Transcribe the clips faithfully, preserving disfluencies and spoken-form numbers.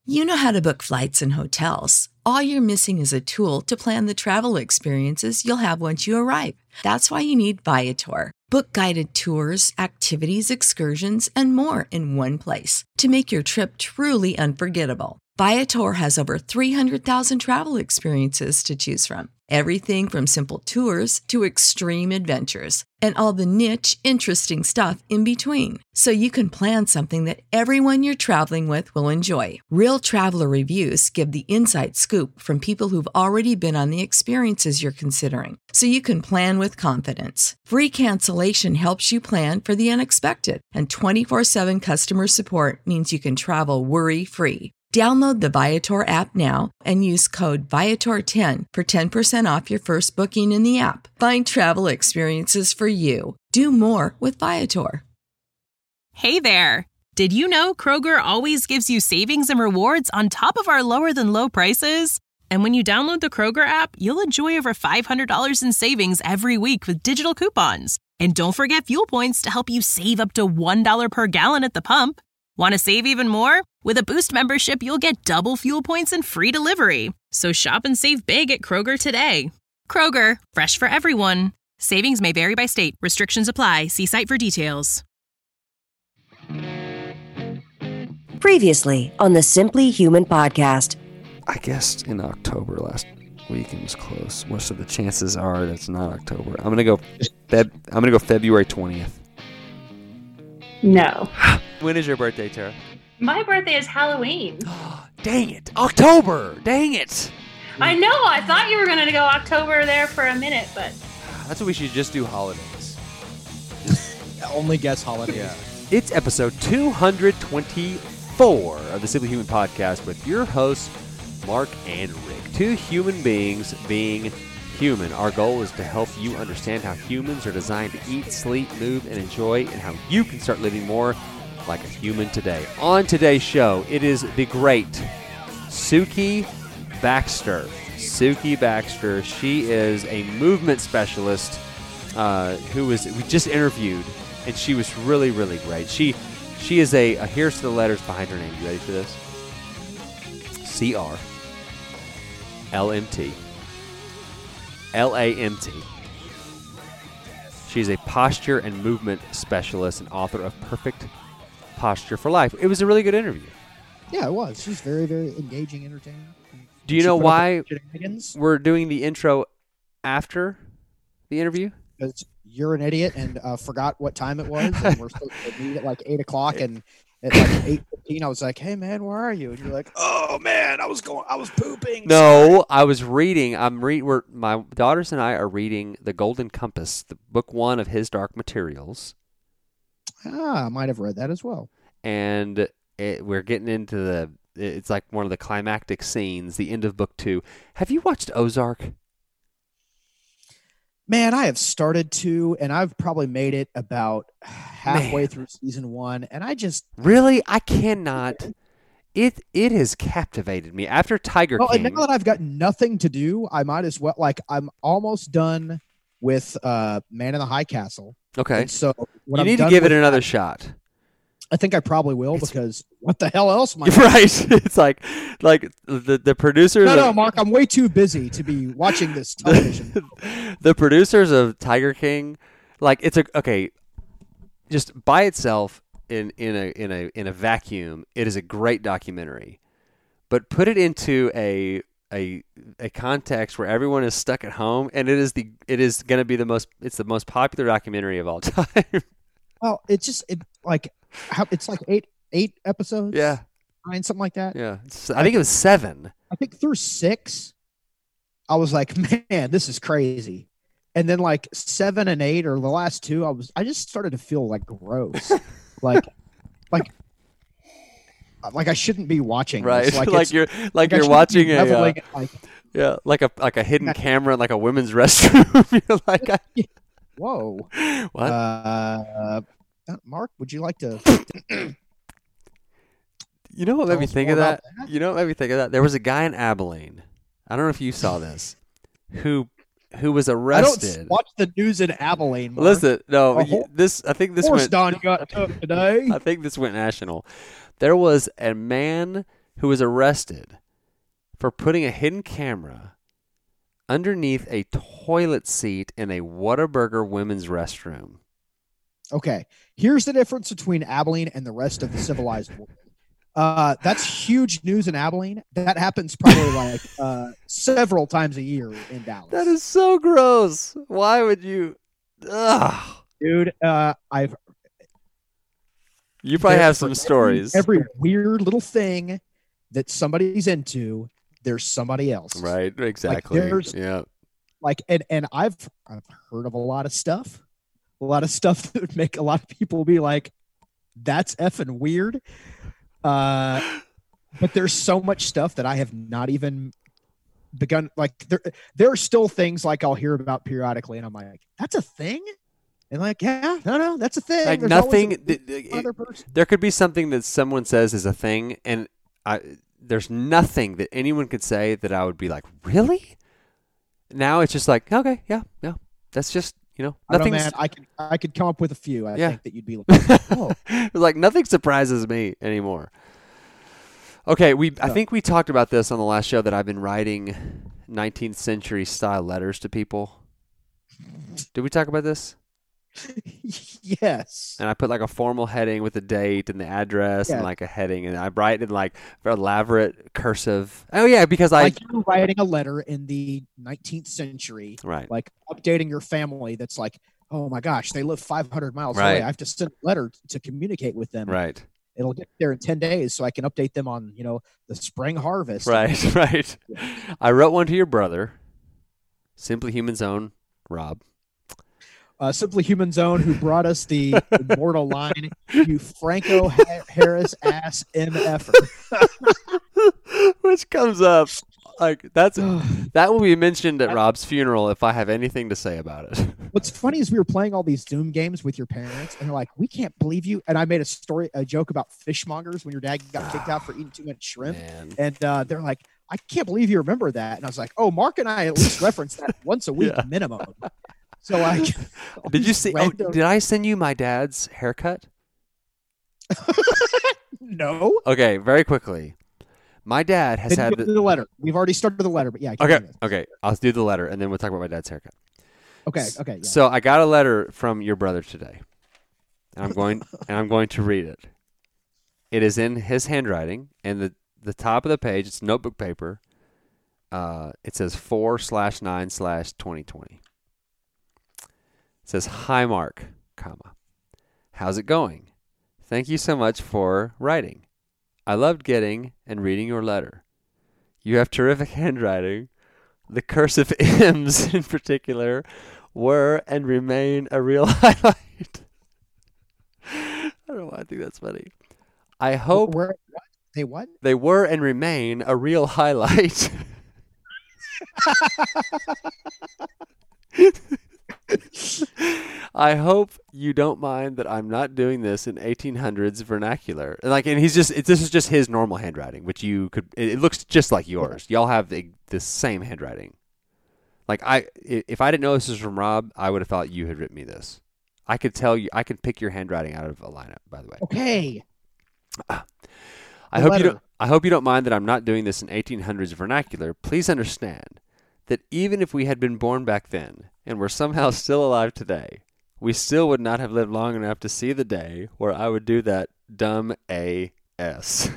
You know how to book flights and hotels. All you're missing is a tool to plan the travel experiences you'll have once you arrive. That's why you need Viator. Book guided tours, activities, excursions, and more in one place to make your trip truly unforgettable. Viator has over three hundred thousand travel experiences to choose from. Everything from simple tours to extreme adventures and all the niche, interesting stuff in between. So you can plan something that everyone you're traveling with will enjoy. Real traveler reviews give the inside scoop from people who've already been on the experiences you're considering. So you can plan with confidence. Free cancellation helps you plan for the unexpected. And twenty-four seven customer support means you can travel worry-free. Download the Viator app now and use code Viator ten for ten percent off your first booking in the app. Find travel experiences for you. Do more with Viator. Hey there! Did you know Kroger always gives you savings and rewards on top of our lower than low prices? And when you download the Kroger app, you'll enjoy over five hundred dollars in savings every week with digital coupons. And don't forget fuel points to help you save up to one dollar per gallon at the pump. Want to save even more? With a Boost membership, you'll get double fuel points and free delivery. So shop and save big at Kroger today. Kroger, fresh for everyone. Savings may vary by state. Restrictions apply. See site for details. Previously on the Simply Human podcast. I guessed in October last week and was close. Most of the chances are that's not October. I'm gonna go. Feb- I'm gonna go February twentieth. No. When is your birthday, Tara? My birthday is Halloween. Dang it. October. Dang it. I know. I thought you were going to go October there for a minute, but... That's what we should just do holidays. Only guess holidays. Yeah. It's episode two hundred twenty-four of the Simply Human podcast with your hosts, Mark and Rick. Two human beings being human. Our goal is to help you understand how humans are designed to eat, sleep, move, and enjoy, and how you can start living more like a human today. On today's show, it is the great Suki Baxter. Suki Baxter. She is a movement specialist uh, who was we just interviewed, and she was really, really great. She she is a, a here's the letters behind her name. You ready for this? C R L M T. L A M T. She's a posture and movement specialist and author of Perfect Posture for Life. It was a really good interview. Yeah, it was. She's very, very engaging, entertaining. Do you She know put up why with shenanigans we're doing the intro after the interview? because you're an idiot and uh, forgot what time it was, and we're supposed to meet at like eight o'clock, and at like eight fifteen, I was like, "Hey man, where are you?" And you're like, "Oh man, I was going, I was pooping." No, I was reading. I'm read. We're my daughters and I are reading The Golden Compass, the book one of His Dark Materials. Ah, I might have read that as well. And it, we're getting into the. It's like one of the climactic scenes, the end of book two. Have you watched Ozark? Man, I have started to, and I've probably made it about halfway Man. through season one, and I just Really, I cannot. It it has captivated me after Tiger well, King. and now that I've got nothing to do, I might as well. Like, I'm almost done with uh, Man in the High Castle. Okay, And so when you I'm need to done give it with another that, shot. I think I probably will It's- because what the hell else am I? Right? It's like like the the producers. No, of, no, Mark, I'm way too busy to be watching this television. the producers of Tiger King, like it's a okay, just by itself in in a in a in a vacuum, it is a great documentary. But put it into a a a context where everyone is stuck at home, and it is the it is going to be the most it's the most popular documentary of all time. Well, it's just it like how it's like eight eight episodes. Yeah, nine, something like that. yeah. It's- I think it was seven. I think through six, I was like, man, this is crazy. And then like seven and eight, or the last two, I was I just started to feel like gross, like like like I shouldn't be watching. Right, this. like, it's- you're like, like I you're shouldn't watching be a uh, reveling in, like, yeah, like a like a hidden camera in like a women's restroom. You're like, I, whoa. what? Uh, uh, Mark, would you like to? You know what made Tell me us think more of about that? that? You know what made me think of that? There was a guy in Abilene. I don't know if you saw this, who who was I don't arrested. watch the news in Abilene. Mark. Listen, no, A you- whole- this I think this Of course, went. Don got took today. I think this went national. There was a man who was arrested for putting a hidden camera underneath a toilet seat in a Whataburger women's restroom. Okay, here's the difference between Abilene and the rest of the civilized world. Uh, that's huge news in Abilene. That happens probably like uh, several times a year in Dallas. That is so gross. Why would you? Ugh. Dude, uh, I've You probably there- have some for stories. Every, every weird little thing that somebody's into, there's somebody else. Right, exactly. there's- yeah. Like, and and I've I've heard of a lot of stuff, a lot of stuff that would make a lot of people be like, "That's effing weird." Uh, but there's so much stuff that I have not even begun. Like, there there are still things like I'll hear about periodically, and I'm like, "That's a thing." And like, yeah, no, no, that's a thing. Like There's always nothing. a- th- th- other person. there could be something that someone says is a thing, and I there's nothing that anyone could say that I would be like, really? Now it's just like, okay, yeah, yeah. That's just, you know, I don't know, nothing's man. I could I could come up with a few. I Yeah. think that you'd be like, oh, It's like nothing surprises me anymore. Okay, we I Yeah. think we talked about this on the last show that I've been writing nineteenth century style letters to people. Did we talk about this? yes. And I put like a formal heading with the date and the address Yeah. and like a heading, and I write in like elaborate cursive. Oh yeah, because I Like you're writing a letter in the nineteenth century, right. like updating your family. That's like, oh my gosh, they live five hundred miles Right. away. I have to send a letter to communicate with them. Right. It'll get there in ten days, so I can update them on, you know, the spring harvest. Right, right. I wrote one to your brother, Simply Human Zone, Rob. Uh, Simply Human Zone, who brought us the immortal line, "You Franco ha- Harris ass M F er." Which comes up like that's that will be mentioned at Rob's funeral if I have anything to say about it. What's funny is we were playing all these Zoom games with your parents, and they're like, "We can't believe you." And I made a story, a joke about fishmongers when your dad got kicked out for eating too much shrimp. Man. And uh, they're like, "I can't believe you remember that." And I was like, "Oh, Mark and I at least reference that once a week Yeah. minimum." So like, Did you see? Oh, random- did I send you my dad's haircut? No. Okay, very quickly. My dad has Then had go the, to the letter. We've already started the letter, but yeah. keep okay. doing it. Okay, I'll do the letter and then we'll talk about my dad's haircut. Okay. Okay. Yeah. So I got a letter from your brother today, and I'm going and I'm going to read it. It is in his handwriting, and the the top of the page, it's notebook paper. Uh, it says four slash nine slash twenty twenty. It says, "Hi Mark, comma, how's it going? Thank you so much for writing. I loved getting and reading your letter. You have terrific handwriting. The cursive M's in particular were and remain a real highlight." I don't know why I think that's funny. I hope Where, what? They what? they were and remain a real highlight. I hope you don't mind that I'm not doing this in eighteen hundreds vernacular. And like, and he's just, it, this is just his normal handwriting, which you could, it, it looks just like yours. Y'all have the, the same handwriting. Like I, i- if I didn't know this was from Rob, I would have thought you had written me this. I could tell you, I could pick your handwriting out of a lineup, by the way. Okay. I The hope you letter. don't. I hope you don't mind that I'm not doing this in eighteen hundreds vernacular. Please understand that even if we had been born back then and were somehow still alive today, we still would not have lived long enough to see the day where I would do that dumb A S.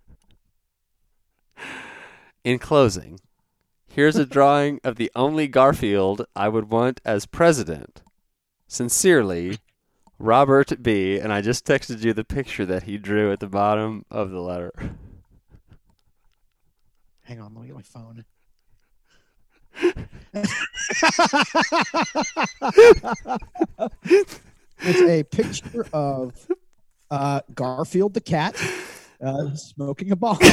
In closing, here's a drawing of the only Garfield I would want as president. Sincerely, Robert B. And I just texted you the picture that he drew at the bottom of the letter. Hang on, let me get my phone. It's a picture of uh, Garfield the cat uh, smoking a bomb.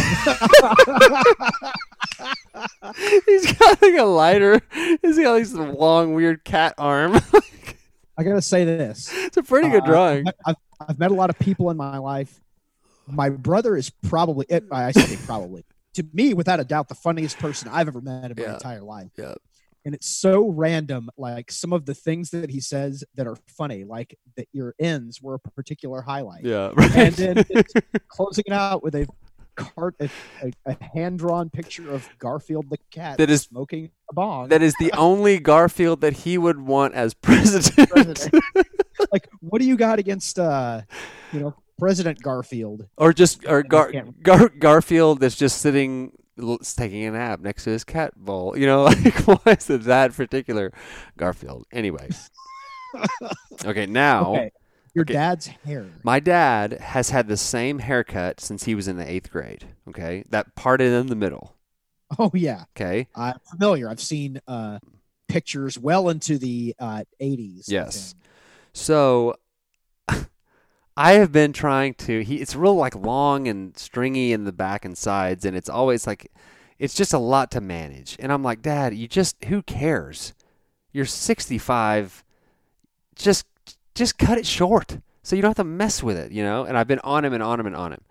He's got like a lighter. He's got like some long, weird cat arm. I gotta say this. It's a pretty good Uh, drawing. I've, I've met a lot of people in my life. My brother is probably, it, I say probably, to me, without a doubt, the funniest person I've ever met in my Yeah. entire life. Yeah. And it's so random, like some of the things that he says that are funny, like that your ends were a particular highlight. Yeah. And then it's closing it out with a cart a, a, a hand-drawn picture of Garfield the cat That is- smoking a bong. That is the only Garfield that he would want as president. President. Like, what do you got against, uh, you know, President Garfield? Or just or Gar, can't- Gar, Garfield that's just sitting l- taking a nap next to his cat bowl. You know, like why is it that particular Garfield? Anyway. Okay, now Okay, your okay. dad's hair. My dad has had the same haircut since he was in the eighth grade. Okay, that parted in the middle. Oh yeah, Okay. I'm familiar. I've seen uh, pictures well into the uh, eighties. Yes. So I have been trying to he it's real like long and stringy in the back and sides, and it's always like it's just a lot to manage. And I'm like, Dad, you just who cares? You're sixty-five. Just just cut it short so you don't have to mess with it, you know? And I've been on him and on him and on him.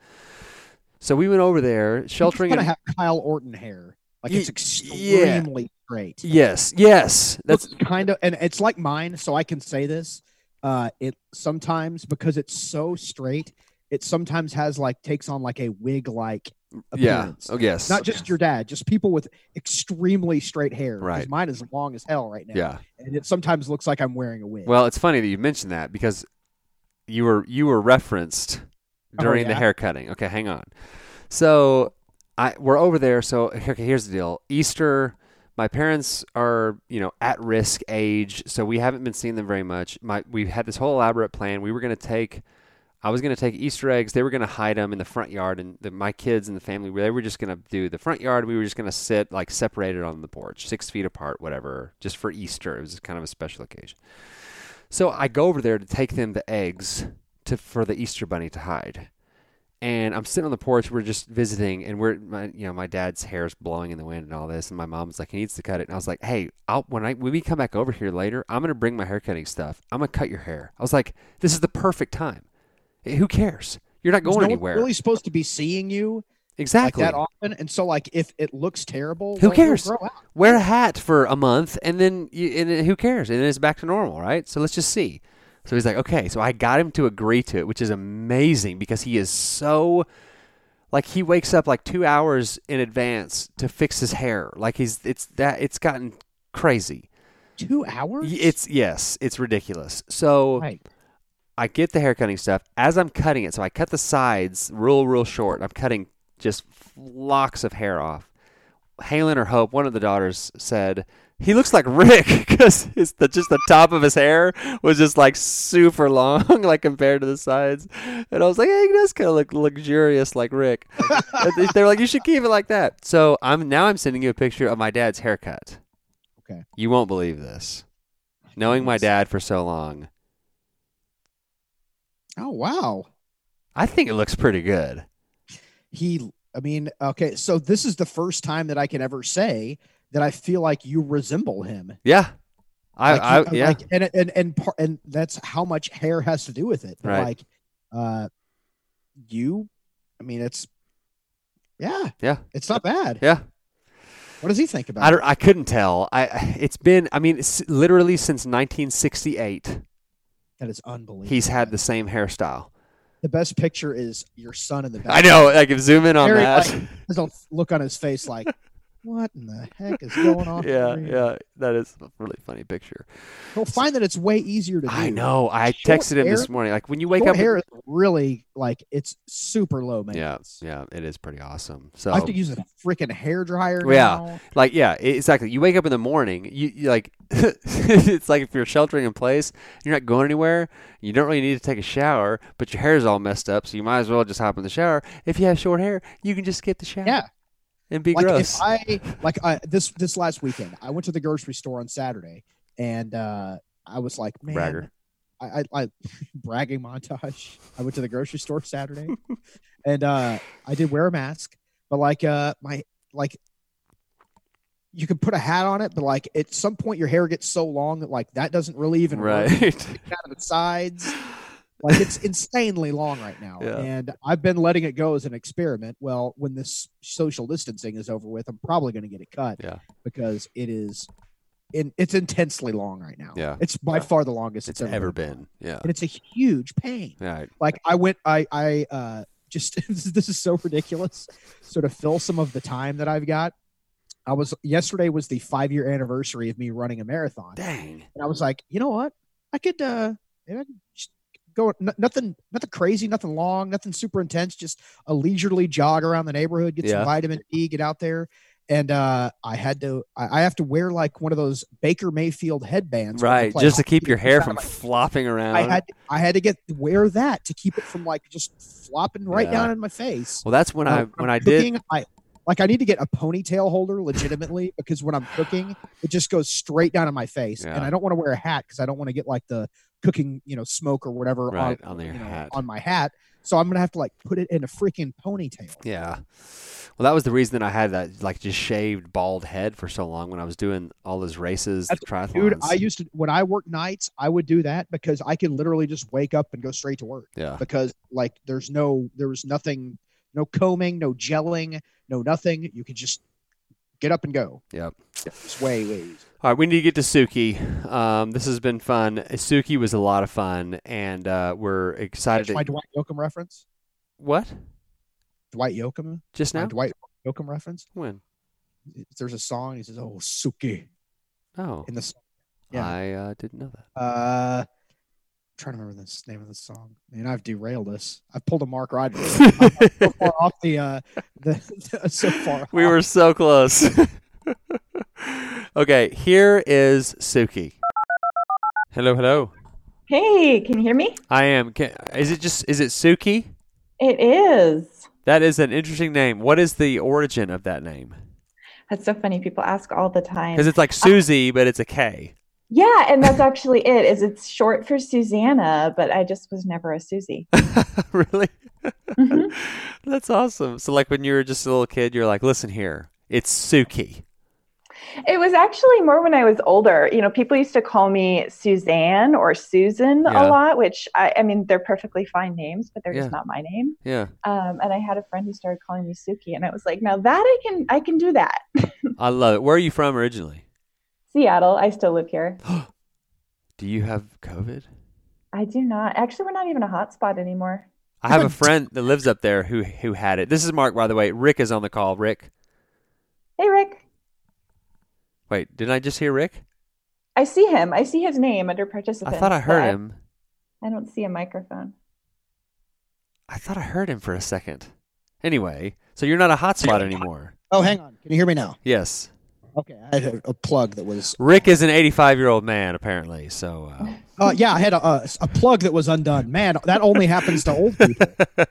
So we went over there sheltering Kind in of have Kyle Orton hair. Like Ye- it's yeah. extremely straight. Yes, yes. That's That's kind of, and it's like mine, so I can say this. Uh, it sometimes because it's so straight, it sometimes has like takes on like a wig like yeah. appearance. Oh yes. Not just your dad, just people with extremely straight hair. 'cause Right. Mine is long as hell right now. Yeah. And it sometimes looks like I'm wearing a wig. Well, it's funny that you mentioned that because you were you were referenced during the yeah? hair cutting. Okay, hang on. So I we're over there. So okay, here's the deal. Easter, my parents are you know at risk age, so we haven't been seeing them very much. My we had this whole elaborate plan. We were going to take. I was going to take Easter eggs. They were going to hide them in the front yard, and the, my kids and the family, they were just going to do the front yard. We were just going to sit like separated on the porch, six feet apart, whatever, just for Easter. It was kind of a special occasion. So I go over there to take them the eggs to for the Easter bunny to hide, and I'm sitting on the porch. We're just visiting, and we're my, you know my dad's hair's blowing in the wind and all this, and my mom's like he needs to cut it, and I was like, hey, I'll, when I when we come back over here later, I'm gonna bring my hair cutting stuff. I'm gonna cut your hair. I was like, this is the perfect time. Who cares? You're not going no one's anywhere. really supposed to be seeing you Exactly. like that often, and so like if it looks terrible, Who well, it'll cares? grow out. Wear a hat for a month, and then you, and then who cares? And then it's back to normal, right? So let's just see. So he's like, okay. So I got him to agree to it, which is amazing because he is so, like, he wakes up like two hours in advance to fix his hair. Like he's, it's that, it's gotten crazy. Two hours? It's yes, it's ridiculous. So right. I get the hair cutting stuff as I'm cutting it. So I cut the sides real, real short. I'm cutting just locks of hair off. Halen or Hope, one of the daughters, said, he looks like Rick because the, just the top of his hair was just like super long, like compared to the sides. And I was like, hey, he does kind of look luxurious like Rick. And they were like, you should keep it like that. So I'm now I'm sending you a picture of my dad's haircut. Okay. You won't believe this. Knowing my dad for so long, Oh wow. I think it looks pretty good. He I mean, okay, so this is the first time that I can ever say that I feel like you resemble him. Yeah. I, Like, I you- yeah. like, and and and par- and that's how much hair has to do with it. But, Right. Like, uh, you, I mean, it's yeah, Yeah. it's not bad. Yeah. What does he think about I, it? don't, I couldn't tell. I it's been I mean it's literally since nineteen sixty-eight That is unbelievable. he's had the same hairstyle. The best picture is your son in the back. I know. I can zoom in on Harry, that. like, has a look on his face like, what in the heck is going on? yeah, here? yeah. That is a really funny picture. He'll find that it's way easier to do. I know. I Short texted him hair- this morning. Like when you wake Short up. hair is really like it's super low yeah, maintenance. yeah. It is pretty awesome. So I have to use a freaking hair dryer Yeah. now. like yeah, e- exactly. You wake up in the morning. You, you like it's like if you're sheltering in place, you're not going anywhere. You don't really need to take a shower, but your hair's all messed up, so you might as well just hop in the shower. If you have short hair, you can just skip the shower. Yeah. And be Like gross. if I like I this this last weekend, I went to the grocery store on Saturday, and uh, I was like, man, Bragger. I, I, I bragging montage. I went to the grocery store Saturday, and uh, I did wear a mask, but like uh, my like you can put a hat on it, but like at some point your hair gets so long that like that doesn't really even work. Right. Kind of the sides. Like it's insanely long right now. Yeah. And I've been letting it go as an experiment. Well, when this social distancing is over with, I'm probably going to get it cut Yeah. because it is in it's intensely long right now. Yeah. It's by far the longest It's it's, ever been. Yeah. And it's a huge pain. Yeah. Like I went I I uh just this is so ridiculous. So to fill some of the time that I've got, I was yesterday was the five year anniversary of me running a marathon. Dang. And I was like, you know what? I could uh maybe I could just go n- nothing nothing crazy, nothing long, nothing super intense, just a leisurely jog around the neighborhood, get Yeah. some vitamin D, get out there. And uh I had to I, I have to wear like one of those Baker Mayfield headbands. when I Right, play just to hockey keep your hair out from of my- flopping around. I had I had to get wear that to keep it from like just flopping right Yeah. down in my face. well, that's when I Uh, when I'm I did. cooking, I like I need to get a ponytail holder legitimately because when I'm cooking, it just goes straight down in my face, Yeah. and I don't want to wear a hat because I don't want to get like the cooking, you know, smoke or whatever Right, on, on your you know, hat. on my hat. So I'm gonna have to like put it in a freaking ponytail. Yeah. Well, that was the reason that I had that like just shaved bald head for so long when I was doing all those races, That's- triathlons. Dude, I used to when I worked nights, I would do that because I could literally just wake up and go straight to work yeah. because like there's no there was nothing, no combing, no gelling, no nothing. You could just get up and go. Yep. It's way way easy. All right, we need to get to Suki. Um, this has been fun. Suki was a lot of fun, and uh, we're excited. That's my To, Dwight Yoakam reference. what? Dwight Yoakam. Just My now? Dwight Yoakam reference. When? There's a song. He says, "Oh, Suki." Oh, In the song. Yeah. I uh, didn't know that. Uh, I'm trying to remember the name of the song. Man, I've derailed us. I've pulled a Mark Rodman. I'm so far off the uh, the, the so far. We off. were so close. Okay, here is Suki. Hello, hello. Hey, can you hear me? I am. Can, is it just? Is it Suki? It is. That is an interesting name. What is the origin of that name? That's so funny. People ask all the time. Because it's like Susie, but it's a K. Yeah, and that's actually it. Is it's short for Susanna, but I just was never a Susie. Really? Mhm. That's awesome. So, like when you were just a little kid, you're like, "Listen here, it's Suki." It was actually more when I was older. You know, people used to call me Suzanne or Susan Yeah. a lot, which I, I mean, they're perfectly fine names, but they're Yeah. just not my name. Yeah, Um, and I had a friend who started calling me Suki, and I was like, now that I can, I can do that. I love it. Where are you from originally? Seattle. I still live here. Do you have COVID? I do not. Actually, we're not even a hotspot anymore. I have a friend that lives up there who who had it. This is Mark, by the way. Rick is on the call. Rick. Hey, Rick. Wait, didn't I just hear Rick? I see him. I see his name under I participants. thought I but heard him. I don't see a microphone. I thought I heard him for a second. Anyway, so you're not a hotspot anymore. Oh, hang on. Can you hear me now? Yes. Okay, I had a, a plug that was. Rick is an eighty-five-year-old man, apparently. So, uh, Uh, yeah, I had a, a a plug that was undone. Man, that only happens to old people.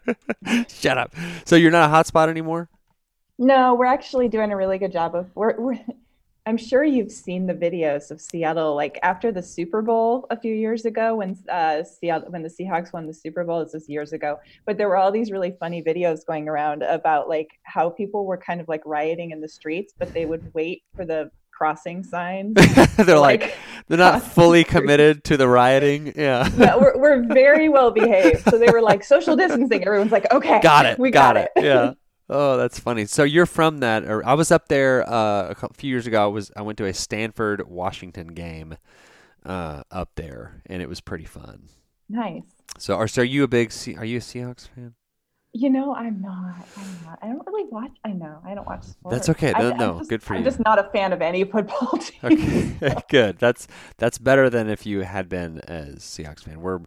shut up. So you're not a hotspot anymore? No, we're actually doing a really good job of. We're. we're I'm sure you've seen the videos of Seattle, like after the Super Bowl a few years ago, when uh, Seattle, when the Seahawks won the Super Bowl. This was years ago, but there were all these really funny videos going around about like how people were kind of like rioting in the streets, but they would wait for the crossing signs. They're like, like, they're not cross fully the street. committed to the rioting. Yeah. No, we're we're very well behaved. So they were like social distancing. Everyone's like, okay, Got it. we got, got, it. Yeah. Oh, that's funny. So you're from that, or I was up there uh, a couple, few years ago. I was I went to a Stanford Washington game uh, up there, and it was pretty fun. Nice. So, are so are you a big Se- are you a Seahawks fan? You know, I'm not. I'm not. I don't really watch. I know. I don't watch sports. That's okay. I, No, I'm no, just- good for I'm you. just not a fan of any football team. Okay, good. That's that's better than if you had been a Seahawks fan. We're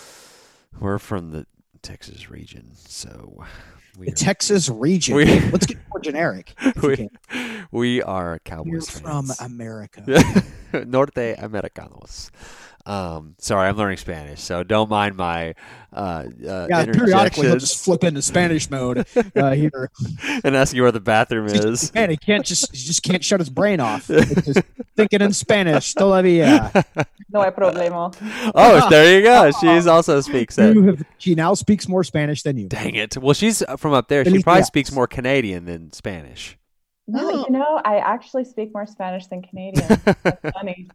we're from the Texas region, so we The Texas region. We- Let's get more generic. if you we, can. we are You're Cowboys from fans. America. Norte Americanos. Um, sorry, I'm learning Spanish, so don't mind my uh, uh, Yeah, periodically he'll interjections just flip into Spanish mode uh, here. and ask you where the bathroom is. Man, he can't just he just can't shut his brain off. It's just thinking in Spanish. Todavía. No hay problema. Oh, there you go. She's also speaks it. You have- She now speaks more Spanish than you. Dang it. Well, she's from up there. She Felicidades. probably speaks more Canadian than Spanish. No, Oh. you know, I actually speak more Spanish than Canadian. That's funny.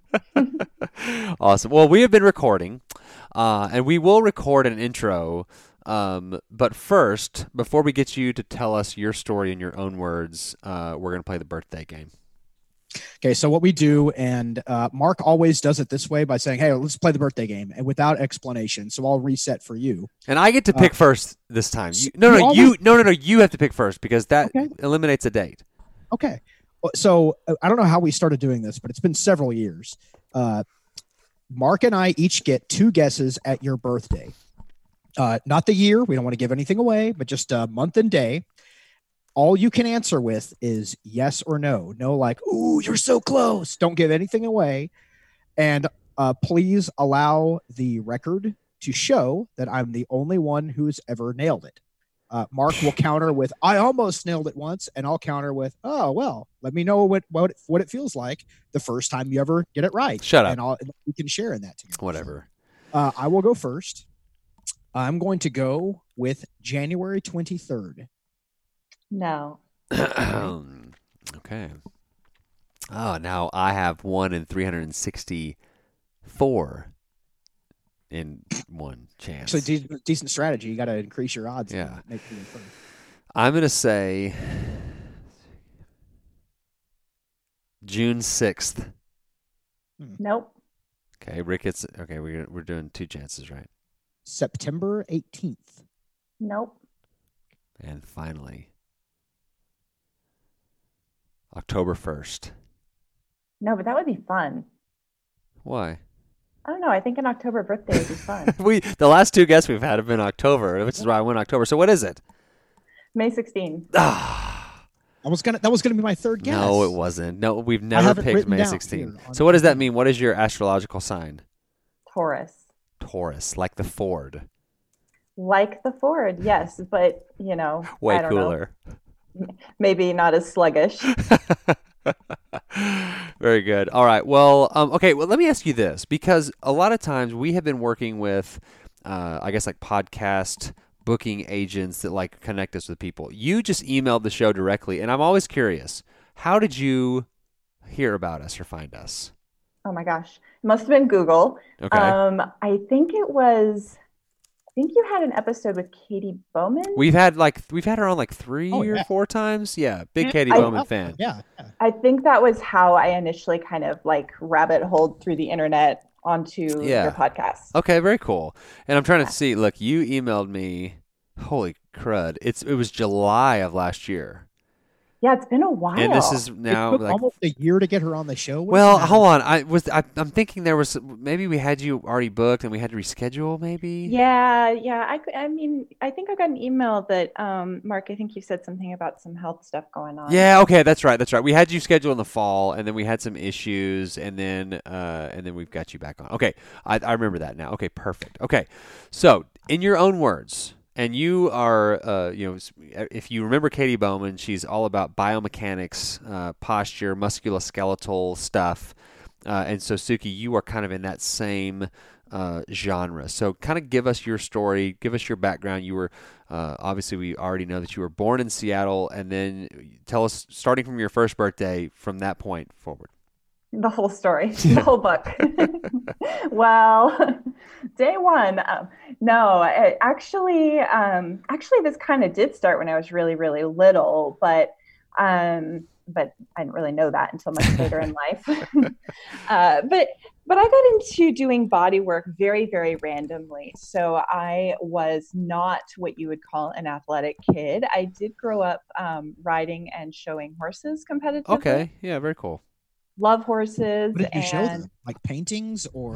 Awesome. Well, we have been recording, uh, and we will record an intro. Um, but first, before we get you to tell us your story in your own words, uh, we're going to play the birthday game. Okay, so what we do, and uh, Mark always does it this way by saying, hey, let's play the birthday game, and without explanation. So I'll reset for you. And I get to pick uh, first this time. You, no, you no, always, you, no, no, no, you have to pick first because that okay. eliminates a date. Okay. So I don't know how we started doing this, but it's been several years. Uh, Mark and I each get two guesses at your birthday. Uh, not the year. We don't want to give anything away, but just a month and day. All you can answer with is yes or no. No, like, ooh, you're so close. Don't give anything away. And uh, please allow the record to show that I'm the only one who's ever nailed it. Uh, Mark will counter with, I almost nailed it once. And I'll counter with, oh, well, let me know what, what, what it feels like the first time you ever get it right. Shut up. And I'll, we can share in that together. Whatever. Uh, I will go first. I'm going to go with January twenty-third. No. Okay. Oh, now I have one in three hundred sixty-four in one chance. So de- decent strategy. You got to increase your odds. Yeah. Make it fun. I'm going to say June sixth. Nope. Okay, Rick, it's okay. We're we're doing two chances, right? September eighteenth. Nope. And finally, October first. No, but that would be fun. Why? I don't know. I think an October birthday would be fun. we the last two guests we've had have been October, which is why I went October. So what is it? May sixteenth. Ah. I was gonna. That was gonna be my third guess. No, it wasn't. No, we've never picked May sixteenth. So what does that mean? What is your astrological sign? Taurus. Taurus, like the Ford. Like the Ford, yes, but you know, way I don't cooler. Know. Maybe not as sluggish. Very good. All right. Well, um, okay. Well, let me ask you this, because a lot of times we have been working with, uh, I guess, like podcast booking agents that like connect us with people. You just emailed the show directly, and I'm always curious. How did you hear about us or find us? Oh my gosh, it must have been Google. Okay. Um, I think it was. I think you had an episode with Katie Bowman. We've had like we've had her on like three oh, or yeah. four times. Yeah, big yeah, Katie I, Bowman fan. Yeah, yeah. I think that was how I initially kind of like rabbit holed through the internet onto yeah. your podcast. Okay, very cool. And I'm trying to see. Look, you emailed me. Holy crud! It's it was July of last year. Yeah, it's been a while. And this is now it took like almost a year to get her on the show. What well, hold on. I was I, I'm thinking there was maybe we had you already booked and we had to reschedule. Maybe. Yeah, yeah. I I mean, I think I got an email that um, Mark. I think you said something about some health stuff going on. Yeah. Okay. That's right. That's right. We had you scheduled in the fall, and then we had some issues, and then uh, and then we've got you back on. Okay. I I remember that now. Okay. Perfect. Okay. So, in your own words. And you are, uh, you know, if you remember Katie Bowman, she's all about biomechanics, uh, posture, musculoskeletal stuff. Uh, and so, Suki, you are kind of in that same uh, genre. So kind of give us your story, give us your background. You were, uh, obviously, we already know that you were born in Seattle. And then tell us, starting from your first birthday, from that point forward. The whole story, the whole book. Well, day one. Um, no, it actually, um, actually, this kind of did start when I was really, really little, but, um, but I didn't really know that until much later in life. uh, but, but I got into doing body work very, very randomly. So I was not what you would call an athletic kid. I did grow up um, riding and showing horses competitively. Okay. Yeah. Very cool. Love horses. What did you and... show them? Like paintings or?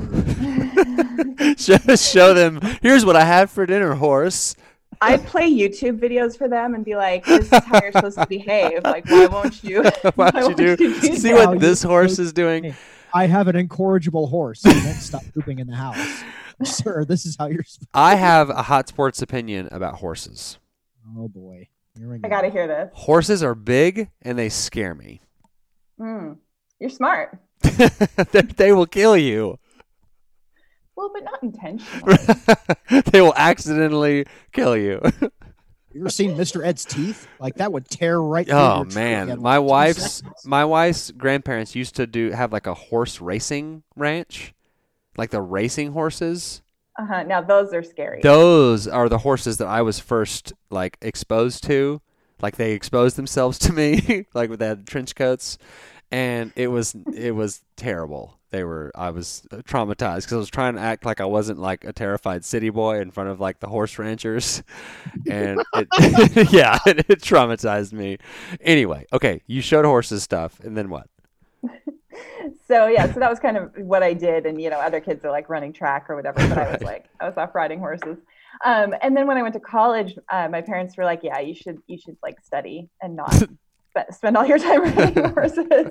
show, show them, here's what I had for dinner, horse. I'd play YouTube videos for them and be like, this is how you're supposed to behave. Like, why won't you? why don't you do? You See that? what this horse is doing? I have an incorrigible horse. You won't stop pooping in the house. Sir, this is how you're supposed I have a hot sports opinion about horses. Oh, boy. Here we go. I got to hear this. Horses are big and they scare me. Mm, you're smart. they, they will kill you. Well, but not intentionally. They will accidentally kill you. You ever seen Mister Ed's teeth? Like that would tear right through Oh your tree man, in my like two wife's seconds. my wife's grandparents used to do have like a horse racing ranch, like the racing horses. Uh-huh. Now, those are scary. Those are the horses that I was first like exposed to. Like they exposed themselves to me, like with that trench coats. and it was it was terrible. They were I was traumatized because I was trying to act like I wasn't like a terrified city boy in front of like the horse ranchers, and it, yeah, it, it traumatized me. Anyway, okay, you showed horses stuff, and then what? So yeah, so that was kind of what I did, and you know, other kids are like running track or whatever, but I was like, I was off riding horses. Um, and then when I went to college, uh, my parents were like, "Yeah, you should, you should like study and not spe- spend all your time riding horses."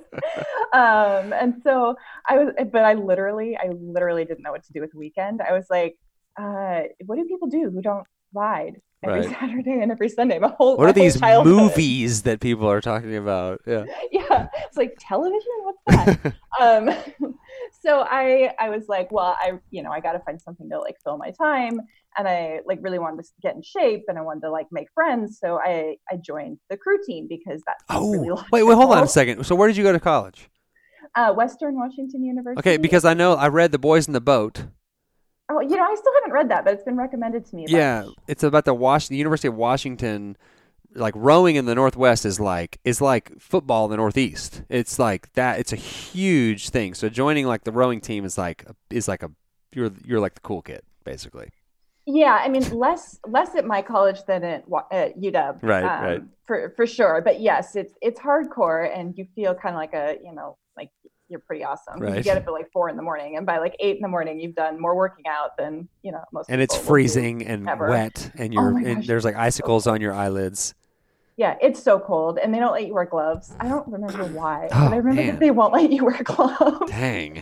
um, and so I was, but I literally, I literally didn't know what to do with the weekend. I was like, uh, "What do people do who don't ride every right. Saturday and every Sunday?" My whole what my are these childhood. movies that people are talking about? Yeah, yeah, it's like television. What's that? um, so I, I was like, well, I, you know, I got to find something to like fill my time. And I like really wanted to get in shape, and I wanted to like make friends. So I, I joined the crew team because that's oh really wait wait hold on a second. So where did you go to college? Uh, Western Washington University. Okay, because I know I read The Boys in the Boat. Oh, you know, I still haven't read that, but it's been recommended to me. Yeah, it's about the Was- the University of Washington. Like rowing in the Northwest is like is like football in the Northeast. It's like that. It's a huge thing. So joining like the rowing team is like is like a you're you're like the cool kid basically. Yeah, I mean, less less at my college than at, at U W. Right, um, right. For for sure. But yes, it's it's hardcore, and you feel kind of like a, you know, like you're pretty awesome. Right. You get up at like four in the morning, and by like eight in the morning, you've done more working out than, you know, most. And it's freezing and ever. wet, and you're oh and gosh, there's like icicles so on your eyelids. Yeah, it's so cold, and they don't let you wear gloves. I don't remember why, Oh, but I remember man. that they won't let you wear gloves. Dang.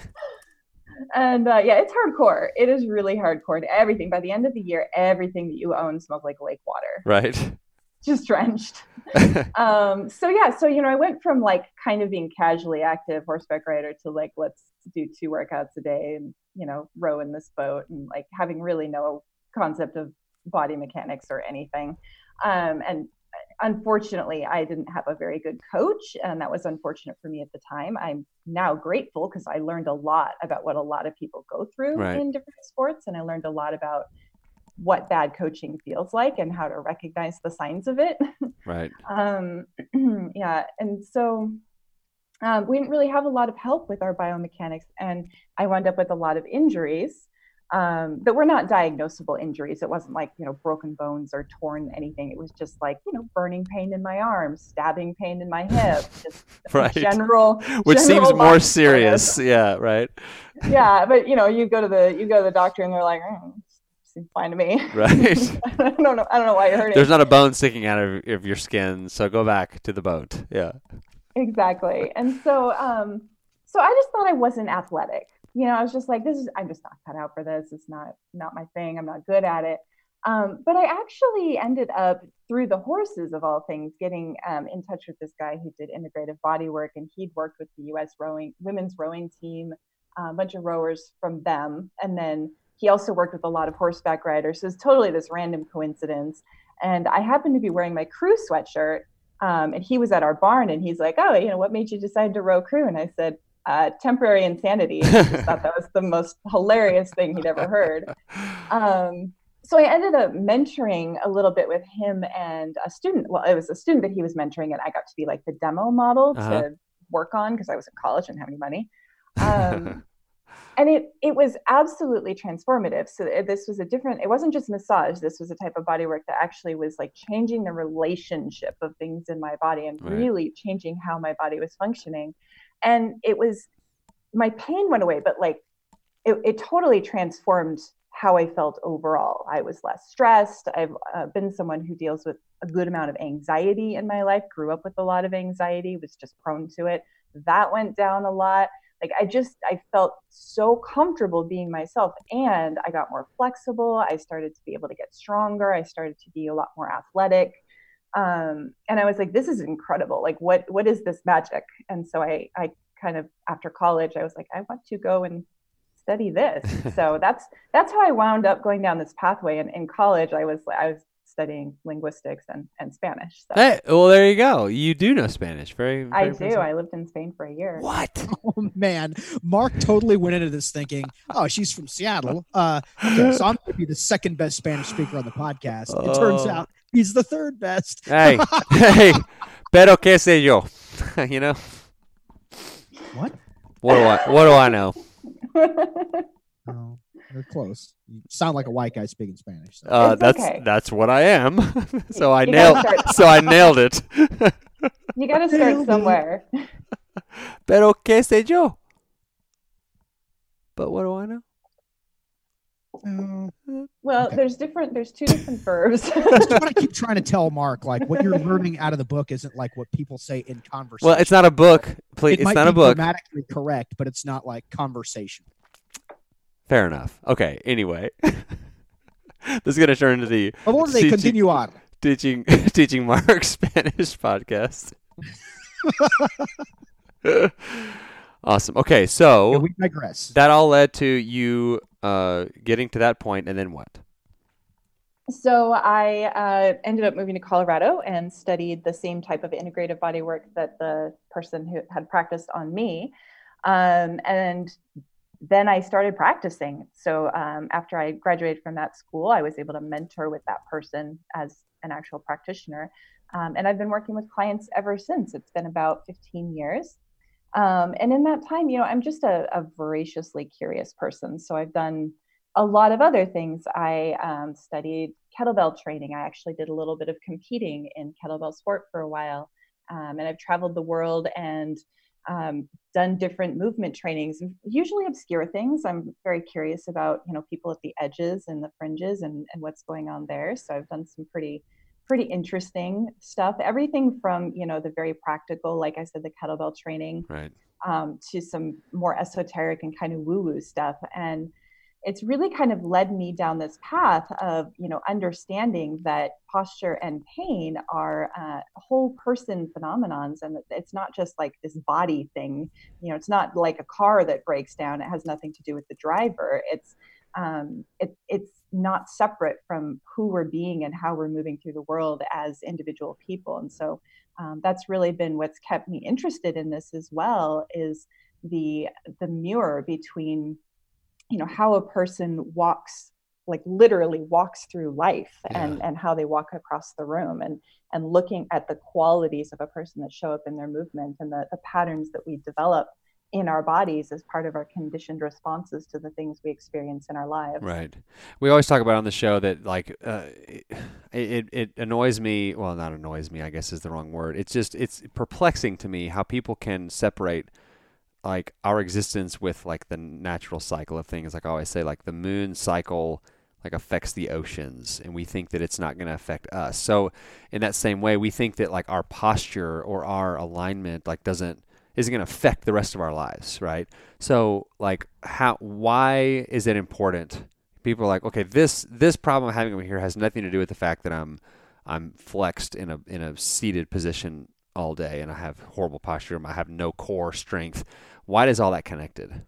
And uh, yeah, it's hardcore. It is really hardcore. And everything, by the end of the year, everything that you own smells like lake water. Right. Just drenched. um, so yeah, so, you know, I went from like kind of being casually active horseback rider to like, let's do two workouts a day and, you know, row in this boat, and like having really no concept of body mechanics or anything. Um, and unfortunately, I didn't have a very good coach, and that was unfortunate for me at the time. I'm now grateful because I learned a lot about what a lot of people go through right. in different sports, and I learned a lot about what bad coaching feels like and how to recognize the signs of it. Right. um, yeah, and so um, we didn't really have a lot of help with our biomechanics, and I wound up with a lot of injuries. Um, that were not diagnosable injuries. It wasn't like, you know, broken bones or torn anything. It was just like, you know, burning pain in my arm, stabbing pain in my hip, just right. general, which general seems more body serious. illness. Yeah, right. Yeah, but you know, you go to the you go to the doctor and they're like, oh, seems fine to me. Right. I don't know. I don't know why you're hurting. There's not a bone sticking out of, of your skin, so go back to the boat. Yeah. Exactly. And so, um, so I just thought I wasn't athletic. You know, I was just like, this is, I'm just not cut out for this. It's not, not my thing. I'm not good at it. Um, but I actually ended up, through the horses of all things, getting um, in touch with this guy who did integrative body work, and he'd worked with the U S rowing, women's rowing team, uh, a bunch of rowers from them. And then he also worked with a lot of horseback riders. So it's totally this random coincidence. And I happened to be wearing my crew sweatshirt, um, and he was at our barn, and he's like, oh, you know, what made you decide to row crew? And I said, Uh, temporary insanity. I just thought that was the most hilarious thing he'd ever heard. Um, so I ended up mentoring a little bit with him and a student. Well, it was a student that he was mentoring, and I got to be like the demo model uh-huh. to work on because I was in college and didn't have any money. Um, and it it was absolutely transformative. So this was a different, it wasn't just massage. This was a type of body work that actually was like changing the relationship of things in my body and right. really changing how my body was functioning. And it was, my pain went away, but like it, it totally transformed how I felt overall. I was less stressed. I've uh, been someone who deals with a good amount of anxiety in my life, grew up with a lot of anxiety, was just prone to it. That went down a lot. Like I just, I felt so comfortable being myself, and I got more flexible. I started to be able to get stronger. I started to be a lot more athletic. Um, and I was like, this is incredible. Like, what, what is this magic? And so I, I kind of, after college, I was like, I want to go and study this. So that's, that's how I wound up going down this pathway. And in college, I was, I was studying linguistics and, and Spanish. So. Hey, well, there you go. You do know Spanish. Very, very I do. impressive. I lived in Spain for a year. What? Oh man, Mark totally went into this thinking, oh, she's from Seattle. Uh, okay, so I'm going to be the second best Spanish speaker on the podcast. It Oh. turns out he's the third best. Hey, hey, pero qué sé yo, you know? What? What do I? What do I know? Oh, you're close. You sound like a white guy speaking Spanish. So. Uh, It's that's okay. that's what I am. so I You nailed. gotta start- So I nailed it. You got to start somewhere. Pero qué sé yo? But what do I know? Uh, Well, Okay. there's different. There's two different verbs. That's what I keep trying to tell Mark. Like what you're learning out of the book isn't like what people say in conversation. Well, it's not a book. Please, It it's might not be a book. grammatically correct, but it's not like conversation. Fair enough. Okay. Anyway, this is gonna turn into the But what do they teaching- continue on? teaching teaching Mark Spanish podcast. Awesome. Okay, Yeah, so we digress. that all led to you uh, getting to that point, and then what? So I uh, ended up moving to Colorado and studied the same type of integrative body work that the person who had practiced on me. Um, and then I started practicing. So um, after I graduated from that school, I was able to mentor with that person as an actual practitioner. Um, and I've been working with clients ever since. It's been about fifteen years. Um, and in that time, you know, I'm just a, a voraciously curious person. So I've done a lot of other things. I um, studied kettlebell training. I actually did a little bit of competing in kettlebell sport for a while. Um, and I've traveled the world and um, done different movement trainings, usually obscure things. I'm very curious about, you know, people at the edges and the fringes and, and what's going on there. So I've done some pretty pretty interesting stuff, everything from, you know, the very practical, like I said, the kettlebell training, Right. um, to some more esoteric and kind of woo-woo stuff. And it's really kind of led me down this path of, you know, understanding that posture and pain are uh, whole person phenomenons. And it's not just like this body thing, you know, it's not like a car that breaks down. It has nothing to do with the driver. It's, um, it, it's not separate from who we're being and how we're moving through the world as individual people. And so um, that's really been what's kept me interested in this as well, is the, the mirror between, you know, how a person walks, like literally walks through life, Yeah. and, and how they walk across the room, and, and looking at the qualities of a person that show up in their movement and the, the patterns that we develop in our bodies as part of our conditioned responses to the things we experience in our lives. Right. We always talk about on the show that like uh, it, it it annoys me. Well, not annoys me, I guess is the wrong word. It's just it's perplexing to me how people can separate like our existence with like the natural cycle of things. Like I always say, like the moon cycle like affects the oceans, and we think that it's not going to affect us. So in that same way, we think that like our posture or our alignment like doesn't isn't going to affect the rest of our lives, right? So, like, how? Why is it important? People are like, okay, this this problem I'm having over here has nothing to do with the fact that I'm I'm flexed in a in a seated position all day and I have horrible posture. I have no core strength. Why is all that connected?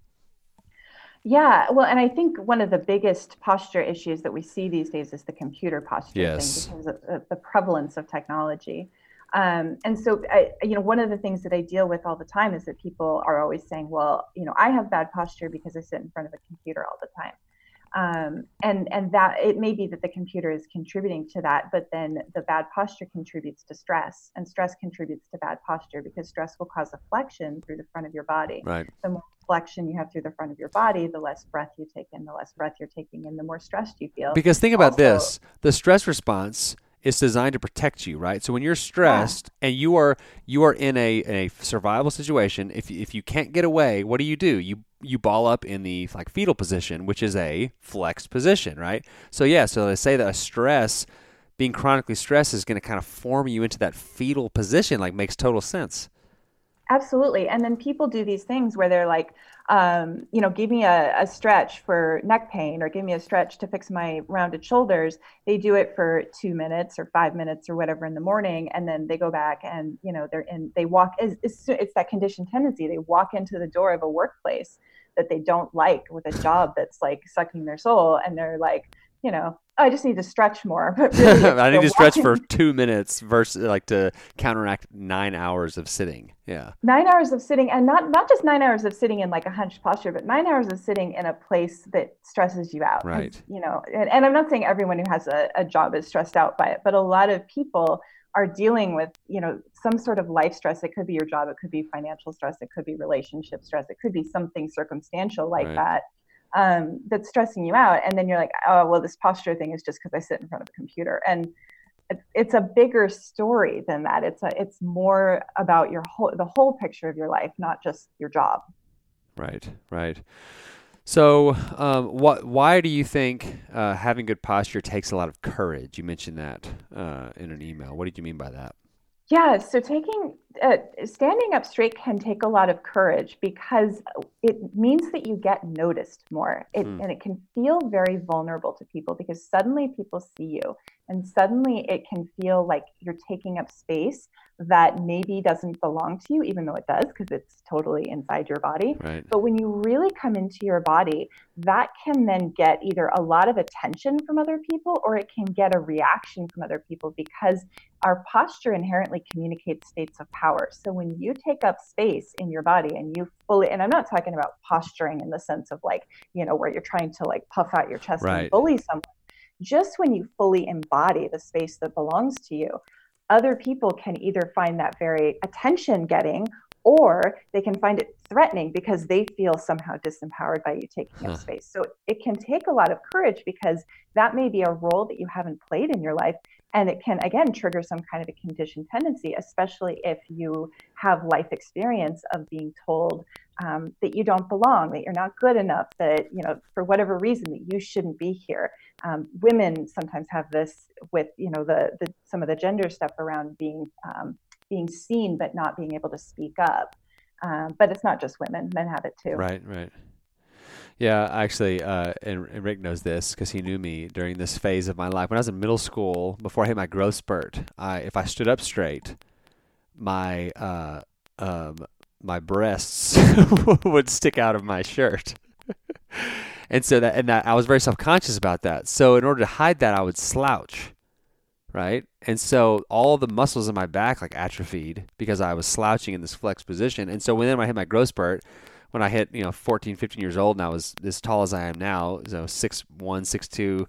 Yeah, well, and I think one of the biggest posture issues that we see these days is the computer posture Yes. thing, because of the, the prevalence of technology. Um, and so, I, you know, one of the things that I deal with all the time is that people are always saying, well, you know, I have bad posture because I sit in front of a computer all the time. Um, and, and that it may be that the computer is contributing to that, but then the bad posture contributes to stress, and stress contributes to bad posture, because stress will cause a flexion through the front of your body. Right. The more flexion you have through the front of your body, the less breath you take in, the less breath you're taking in, the more stressed you feel. Because think about Also- this, the stress response is designed to protect you, right? So when you're stressed yeah. and you are you are in a, a survival situation, if if you can't get away, what do you do? You you ball up in the like fetal position, which is a flexed position, right? So yeah, so they say that a stress, being chronically stressed, is going to kind of form you into that fetal position. Like, makes total sense. Absolutely. And then people do these things where they're like, um, you know, give me a, a stretch for neck pain, or give me a stretch to fix my rounded shoulders. They do it for two minutes or five minutes or whatever in the morning. And then they go back and, you know, they're in, they walk, it's, it's, it's that conditioned tendency. They walk into the door of a workplace that they don't like, with a job that's like sucking their soul. And they're like, you know, I just need to stretch more. But really, I need to stretch walking- for two minutes versus like to counteract nine hours of sitting. Yeah. Nine hours of sitting, and not, not just nine hours of sitting in like a hunched posture, but nine hours of sitting in a place that stresses you out. Right. You know, and, and I'm not saying everyone who has a, a job is stressed out by it, but a lot of people are dealing with, you know, some sort of life stress. It could be your job, it could be financial stress, it could be relationship stress, it could be something circumstantial like Right. that, um, that's stressing you out. And then you're like, oh, well, this posture thing is just because I sit in front of a computer. And it's, it's a bigger story than that. It's a, it's more about your whole, the whole picture of your life, not just your job. Right, right. So, um, what? Why do you think uh, having good posture takes a lot of courage? You mentioned that uh, in an email. What did you mean by that? Yeah, so taking uh, standing up straight can take a lot of courage because it means that you get noticed more. It, Hmm. And it can feel very vulnerable to people because suddenly people see you, and suddenly it can feel like you're taking up space that maybe doesn't belong to you, even though it does because it's totally inside your body. Right. But when you really come into your body, that can then get either a lot of attention from other people or it can get a reaction from other people because our posture inherently communicates states of power. So when you take up space in your body and you fully, and I'm not talking about posturing in the sense of like, you know, where you're trying to like puff out your chest Right. and bully someone, just when you fully embody the space that belongs to you, other people can either find that very attention getting or they can find it threatening because they feel somehow disempowered by you taking Huh. up space. So it can take a lot of courage because that may be a role that you haven't played in your life. And it can, again, trigger some kind of a conditioned tendency, especially if you have life experience of being told um, that you don't belong, that you're not good enough, that, you know, for whatever reason, that you shouldn't be here. Um, women sometimes have this with, you know, the, the some of the gender stuff around being um, being seen but not being able to speak up. Um, but it's not just women; men have it too. Right, right. Yeah, actually, uh, and, and Rick knows this because he knew me during this phase of my life. When I was in middle school, before I hit my growth spurt, I, if I stood up straight, my uh, um, my breasts would stick out of my shirt, and so that and that I was very self conscious about that. So in order to hide that, I would slouch, right? And so all the muscles in my back like atrophied because I was slouching in this flex position. And so when then I hit my growth spurt, when I hit, you know, fourteen, fifteen years old and I was as tall as I am now, so six one, six two,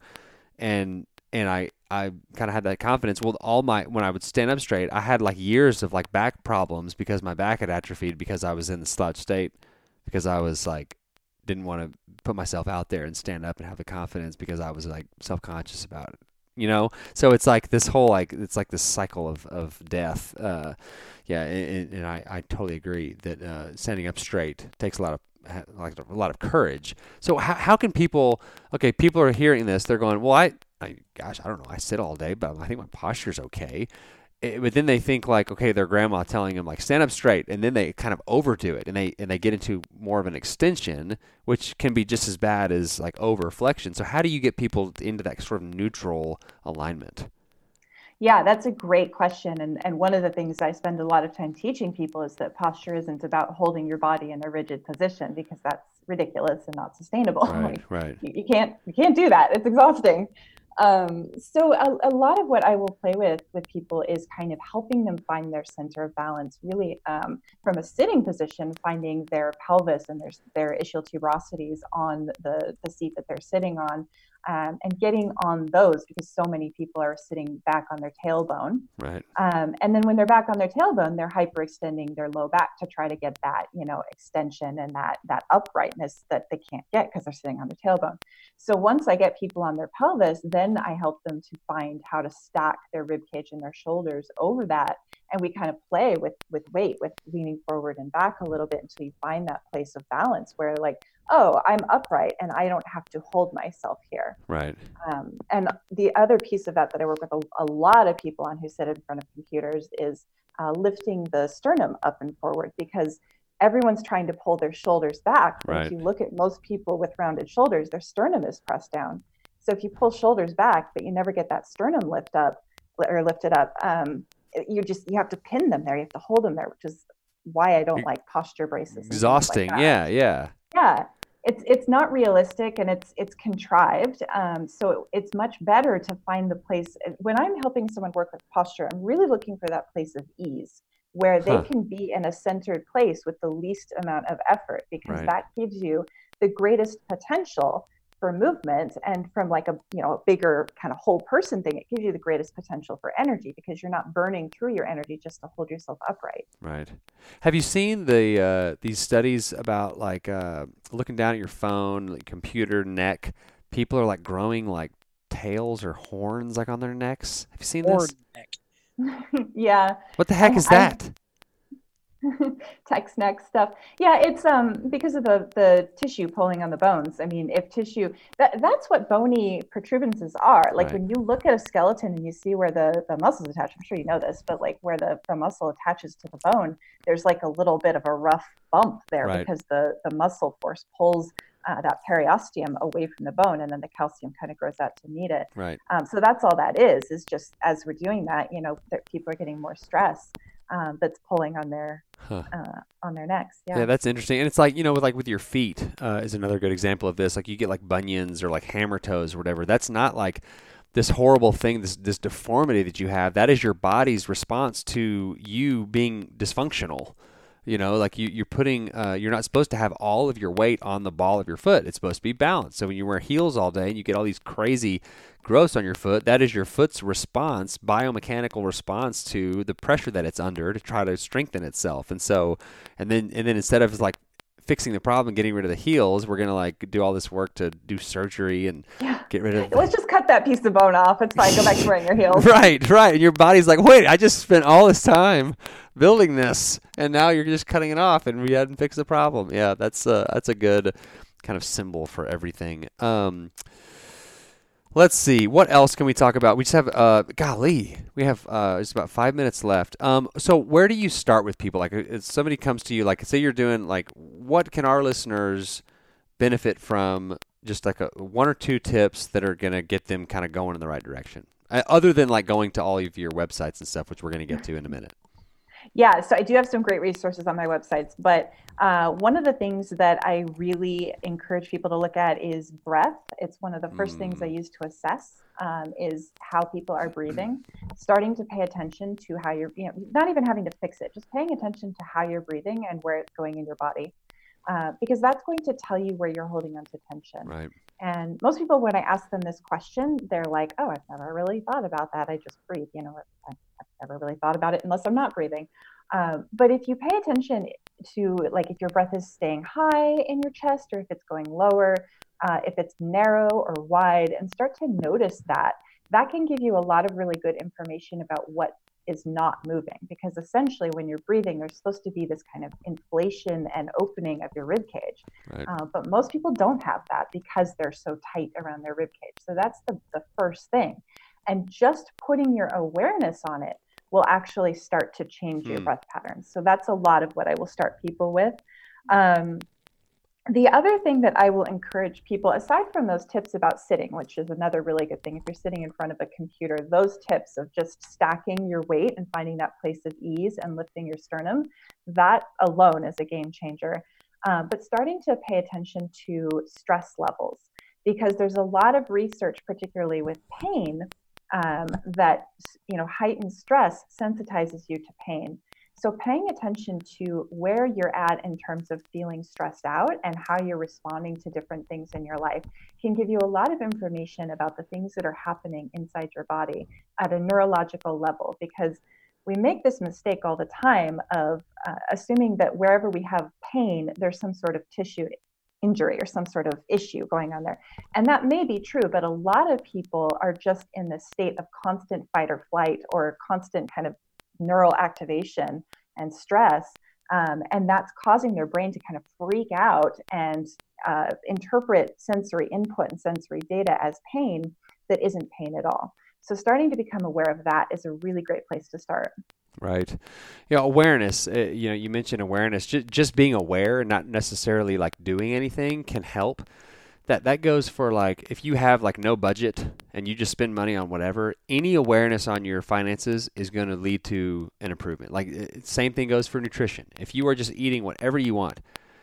and and I, I kind of had that confidence. Well, all my, when I would stand up straight, I had like years of like back problems because my back had atrophied because I was in the slouch state, because I was like, didn't want to put myself out there and stand up and have the confidence because I was like self-conscious about it, you know? So it's like this whole, like, it's like this cycle of, of death. Uh, yeah. And, and I, I totally agree that, uh, standing up straight takes a lot of, like a lot of courage. So how, how can people, okay, people are hearing this, they're going, well, I, I, gosh, I don't know. I sit all day, but I think my posture's okay. It, but then they think like, okay, their grandma telling them like stand up straight, and then they kind of overdo it, and they and they get into more of an extension, which can be just as bad as like over flexion. So how do you get people into that sort of neutral alignment? Yeah, that's a great question. And, and one of the things I spend a lot of time teaching people is that posture isn't about holding your body in a rigid position, because that's ridiculous and not sustainable. Right, Like, right. you, you can't you can't do that. It's exhausting. Um, so a, a lot of what I will play with with people is kind of helping them find their center of balance, really um, from a sitting position, finding their pelvis and their, their ischial tuberosities on the, the seat that they're sitting on, um, and getting on those, because so many people are sitting back on their tailbone. Right. Um, and then when they're back on their tailbone, they're hyperextending their low back to try to get that, you know, extension and that that uprightness that they can't get because they're sitting on their tailbone. So once I get people on their pelvis, then I help them to find how to stack their rib cage and their shoulders over that. And we kind of play with with weight, with leaning forward and back a little bit until you find that place of balance where, like, oh, I'm upright and I don't have to hold myself here. Right. Um, and the other piece of that that I work with a, a lot of people on who sit in front of computers is uh, lifting the sternum up and forward, because everyone's trying to pull their shoulders back. But Right. if you look at most people with rounded shoulders, their sternum is pressed down. So if you pull shoulders back, but you never get that sternum lift up or lifted up, um, you just, you have to pin them there. You have to hold them there, which is why I don't like posture braces. and things like Exhausting. that. Yeah, yeah. Yeah. It's it's not realistic, and it's it's contrived. Um, so it's much better to find the place. When I'm helping someone work with posture, I'm really looking for that place of ease where they Huh. can be in a centered place with the least amount of effort, because Right. that gives you the greatest potential for movement, and from like a, you know, a bigger kind of whole person thing, it gives you the greatest potential for energy because you're not burning through your energy just to hold yourself upright. Right. Have you seen the uh, these studies about like uh, looking down at your phone, like computer neck? People are like growing like tails or horns like on their necks. Have you seen Or this? neck. Yeah. What the heck I- is that? Text neck stuff. Yeah, it's um because of the the tissue pulling on the bones. I mean, if tissue that that's what bony protuberances are. Like Right. when you look at a skeleton and you see where the the muscles attach, I'm sure you know this, but like where the the muscle attaches to the bone, there's like a little bit of a rough bump there Right. because the the muscle force pulls uh, that periosteum away from the bone, and then the calcium kind of grows out to meet it. Right. Um, so that's all that is. Is just as we're doing that, you know, that people are getting more stress um, that's pulling on their Huh. uh, on their necks. Yeah. Yeah, that's interesting. And it's like, you know, with like with your feet uh, is another good example of this. Like you get like bunions or like hammer toes or whatever. That's not like this horrible thing, this this deformity that you have. That is your body's response to you being dysfunctional. You know, like you, you're putting, uh, you're not supposed to have all of your weight on the ball of your foot. It's supposed to be balanced. So when you wear heels all day and you get all these crazy growths on your foot, that is your foot's response, biomechanical response to the pressure that it's under to try to strengthen itself. And so, and then, and then instead of like fixing the problem and getting rid of the heels, we're going to like do all this work to do surgery and Yeah. get rid of Let's just cut that piece of bone off. It's fine. Go back to wearing your heels. Right, right. And your body's like, wait, I just spent all this time building this, and now you're just cutting it off, and we hadn't fixed the problem. Yeah, that's uh, that's a good kind of symbol for everything. Um, let's see, what else can we talk about? We just have, uh, golly, we have uh, just about five minutes left. Um, so where do you start with people? Like, if somebody comes to you, like, say you're doing, like, what can our listeners benefit from? Just like a, one or two tips that are going to get them kind of going in the right direction, uh, other than like going to all of your websites and stuff, which we're going to get to in a minute. Yeah, so I do have some great resources on my websites, but uh, one of the things that I really encourage people to look at is breath. It's one of the first Mm. things I use to assess um, is how people are breathing, starting to pay attention to how you're, you know, not even having to fix it, just paying attention to how you're breathing and where it's going in your body, uh, because that's going to tell you where you're holding onto tension. Right. And most people, when I ask them this question, they're like, oh, I've never really thought about that. I just breathe. You know, I, I've never really thought about it unless I'm not breathing. Um, but if you pay attention to, like, if your breath is staying high in your chest or if it's going lower, uh, if it's narrow or wide, and start to notice that, that can give you a lot of really good information about what is not moving. Because essentially when you're breathing, there's supposed to be this kind of inflation and opening of your rib cage. Right. Uh, but most people don't have that because they're so tight around their rib cage. So that's the, the first thing. And just putting your awareness on it will actually start to change your Hmm. breath patterns. So that's a lot of what I will start people with. Um, the other thing that I will encourage people, aside from those tips about sitting, which is another really good thing, if you're sitting in front of a computer, those tips of just stacking your weight and finding that place of ease and lifting your sternum, that alone is a game changer. Um, but starting to pay attention to stress levels, because there's a lot of research, particularly with pain, um, that, you know, heightened stress sensitizes you to pain. So paying attention to where you're at in terms of feeling stressed out and how you're responding to different things in your life can give you a lot of information about the things that are happening inside your body at a neurological level, because we make this mistake all the time of uh, assuming that wherever we have pain, there's some sort of tissue injury or some sort of issue going on there. And that may be true, but a lot of people are just in this state of constant fight or flight or constant kind of neural activation and stress. Um, and that's causing their brain to kind of freak out and uh, interpret sensory input and sensory data as pain that isn't pain at all. So starting to become aware of that is a really great place to start. Right. You know, awareness, uh, you know, you mentioned awareness, just, just being aware and not necessarily like doing anything can help. That that goes for like, if you have like no budget and you just spend money on whatever, any awareness on your finances is going to lead to an improvement. Like it, same thing goes for nutrition. If you are just eating whatever you want,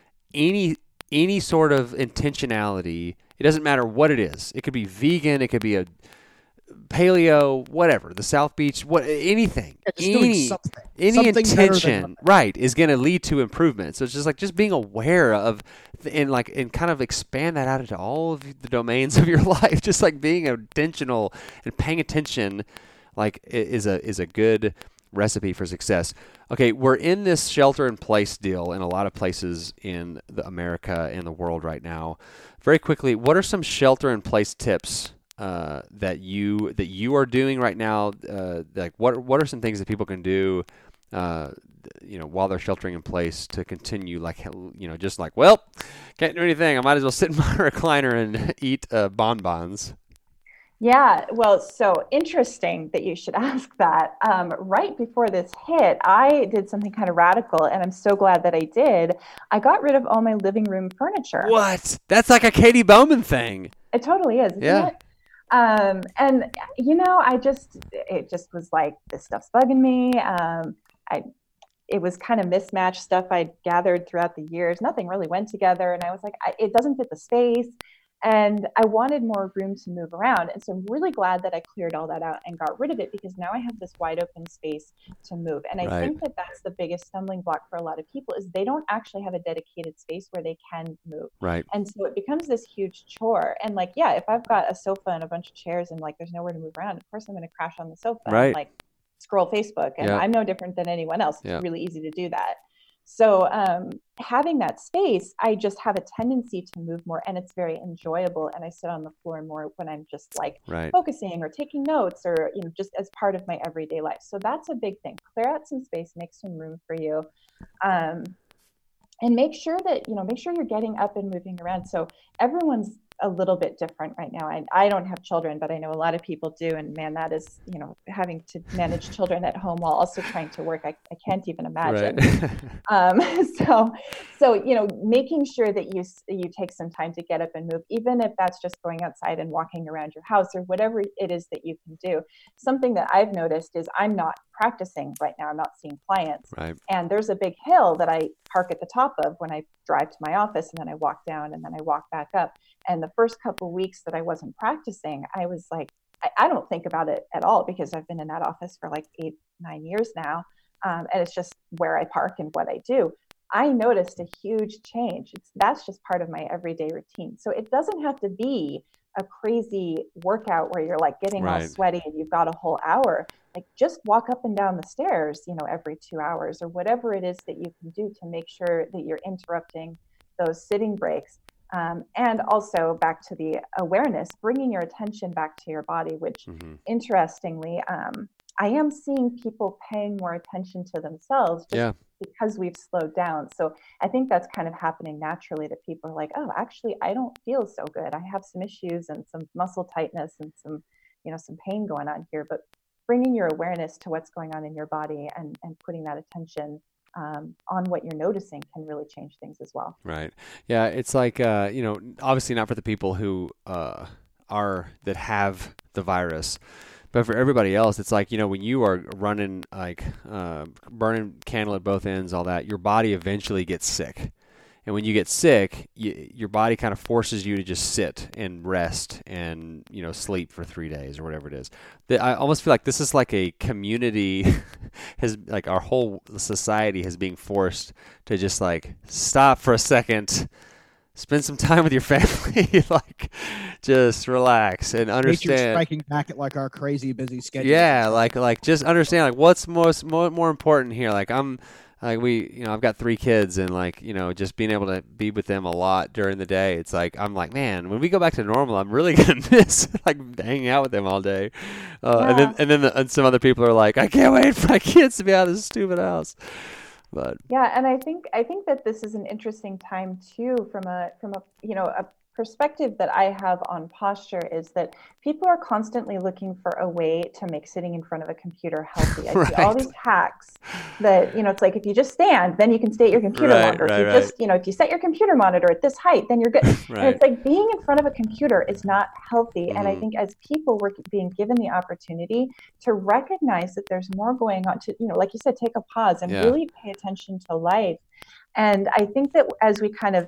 any any sort of intentionality, it doesn't matter what it is. It could be vegan, it could be a paleo, whatever, the South Beach, what, anything, Yeah, just doing any, something. any Something better than intention, nothing. right, is going to lead to improvement. So it's just like just being aware of, and like, and kind of expand that out into all of the domains of your life. Just like being intentional and paying attention, like i- is a is a good recipe for success. Okay, we're in this shelter in place deal in a lot of places in the America and the world right now. Very quickly, what are some shelter in place tips uh, that you that you are doing right now? Uh, like what what are some things that people can do, uh, you know, while they're sheltering in place to continue, like, you know, just like, well, can't do anything. I might as well sit in my recliner and eat uh, bonbons. Yeah, well, so interesting that you should ask that. Um, right before this hit, I did something kind of radical, and I'm so glad that I did. I got rid of all my living room furniture. What? That's like a Katie Bowman thing. It totally is, isn't Yeah. it? Um, and you know, I just, it just was like, this stuff's bugging me. Um, I, it was kind of mismatched stuff I'd gathered throughout the years. Nothing really went together. And I was like, I, it doesn't fit the space. And I wanted more room to move around. And so I'm really glad that I cleared all that out and got rid of it, because now I have this wide open space to move. And I Right. think that that's the biggest stumbling block for a lot of people, is they don't actually have a dedicated space where they can move. Right. And so it becomes this huge chore. And like, yeah, if I've got a sofa and a bunch of chairs and like there's nowhere to move around, of course I'm going to crash on the sofa Right. and like scroll Facebook. And Yeah. I'm no different than anyone else. It's Yeah. really easy to do that. So um, having that space, I just have a tendency to move more, and it's very enjoyable. And I sit on the floor more when I'm just like Right. focusing or taking notes, or, you know, just as part of my everyday life. So that's a big thing. Clear out some space, make some room for you. Um, and make sure that, you know, make sure you're getting up and moving around. So everyone's a little bit different right now. I, I don't have children, but I know a lot of people do. And man, that is, you know, having to manage children at home while also trying to work. I, I can't even imagine. Right. Um, so, so, you know, making sure that you, s- you take some time to get up and move, even if that's just going outside and walking around your house or whatever it is that you can do. Something that I've noticed is I'm not practicing right now. I'm not seeing clients. Right. And there's a big hill that I park at the top of when I drive to my office, and then I walk down and then I walk back up. And the first couple of weeks that I wasn't practicing, I was like, I, I don't think about it at all, because I've been in that office for like eight, nine years now. Um, and it's just where I park and what I do. I noticed a huge change. It's, that's just part of my everyday routine. So it doesn't have to be a crazy workout where you're like getting all Right. sweaty and you've got a whole hour. Like just walk up and down the stairs, you know, every two hours or whatever it is that you can do to make sure that you're interrupting those sitting breaks. Um, and also back to the awareness, bringing your attention back to your body, which Mhm. interestingly, um, I am seeing people paying more attention to themselves just Yeah. because we've slowed down. So I think that's kind of happening naturally, that people are like, oh, actually, I don't feel so good. I have some issues and some muscle tightness and some, you know, some pain going on here. But bringing your awareness to what's going on in your body and, and putting that attention um, on what you're noticing can really change things as well. Right. Yeah. It's like, uh, you know, obviously not for the people who uh, are, that have the virus, but for everybody else, it's like, you know, when you are running, like uh, burning candle at both ends, all that, your body eventually gets sick. And when you get sick, you, your body kind of forces you to just sit and rest and, you know, sleep for three days or whatever it is. The, I almost feel like this is like a community, has like our whole society has been forced to just like stop for a second, spend some time with your family, like just relax and Nature understand. striking back at like our crazy busy schedule. Yeah, like like just understand like what's most more, more important here. Like I'm like we you know I've got three kids, and like you know just being able to be with them a lot during the day. It's like I'm like, man, when we go back to normal, I'm really gonna miss like hanging out with them all day. Uh, And then Yeah. and then the, and some other people are like, I can't wait for my kids to be out of this stupid house. But Yeah, and I think I think that this is an interesting time too, from a from a you know a perspective that I have on posture, is that people are constantly looking for a way to make sitting in front of a computer healthy. I see all Right. these hacks that, you know, it's like if you just stand, then you can stay at your computer Right, longer. right, if you right. just, you know, if you set your computer monitor at this height, then you're good. And right, it's like being in front of a computer is not healthy. And I Mhm. think as people were being given the opportunity to recognize that there's more going on, to, you know, like you said, take a pause and Yeah. really pay attention to life. And I think that as we kind of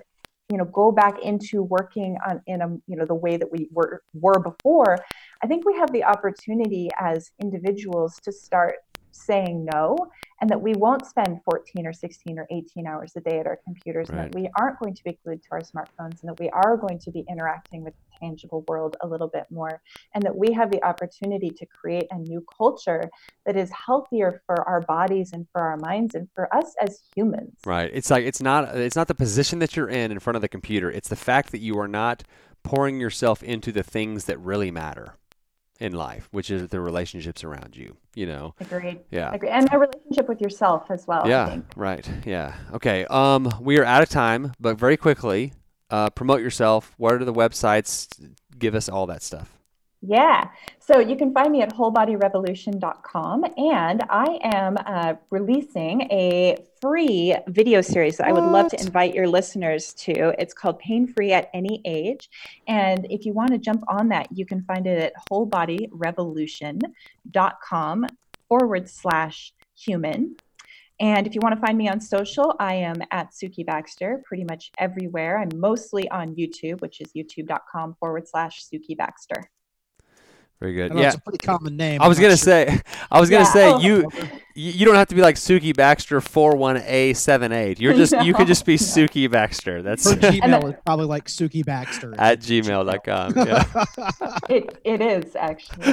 you know, go back into working on in a, you know, the way that we were, were before, I think we have the opportunity as individuals to start saying no, and that we won't spend fourteen or sixteen or eighteen hours a day at our computers, Right. and that we aren't going to be glued to our smartphones, and that we are going to be interacting with the tangible world a little bit more, and that we have the opportunity to create a new culture that is healthier for our bodies and for our minds and for us as humans. Right. It's like it's not it's not the position that you're in in front of the computer. It's the fact that you are not pouring yourself into the things that really matter in life, which is the relationships around you, you know. Agreed. Yeah. Agreed. And a relationship with yourself as well. I Yeah, think. right. Yeah. Okay. Um, we are out of time, but very quickly, uh, promote yourself. What are the websites? Give us all that stuff. Yeah. So you can find me at whole body revolution dot com, and I am uh, releasing a free video series that I would love to invite your listeners to. It's called Pain Free at Any Age. And if you want to jump on that, you can find it at whole body revolution dot com forward slash human. And if you want to find me on social, I am at Suki Baxter pretty much everywhere. I'm mostly on YouTube, which is youtube dot com forward slash Suki Baxter. Very good. I know Yeah. it's a pretty common name. I was I'm not gonna sure. say, I was gonna Yeah. say Oh. you, you you don't have to be like Suki Baxter four one A seven eight. You're just you could just be No. Suki Baxter. That's Her at Gmail is probably like Suki Baxter. gmail dot com. Yeah. It it is actually.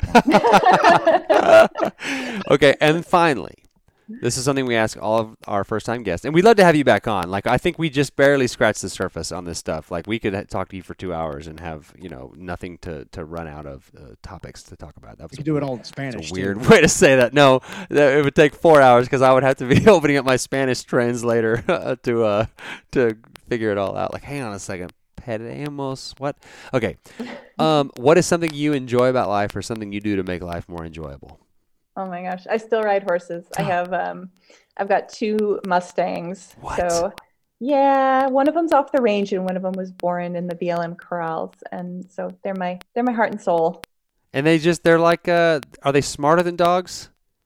Okay, and finally, this is something we ask all of our first-time guests, and we'd love to have you back on. Like, I think we just barely scratched the surface on this stuff. Like, we could ha- talk to you for two hours and have, you know, nothing to, to run out of uh, topics to talk about. That was You could do it all in It's Spanish. a too. weird way to say that. No, that, it would take four hours because I would have to be opening up my Spanish translator to uh to figure it all out. Like, hang on a second. Pedemos. What? Okay. Um, what is something you enjoy about life, or something you do to make life more enjoyable? Oh my gosh, I still ride horses. I have um, I've got two Mustangs. What? So yeah, one of them's off the range, and one of them was born in the B L M corrals, and so they're my they're my heart and soul. And they just they're like, uh, are they smarter than dogs?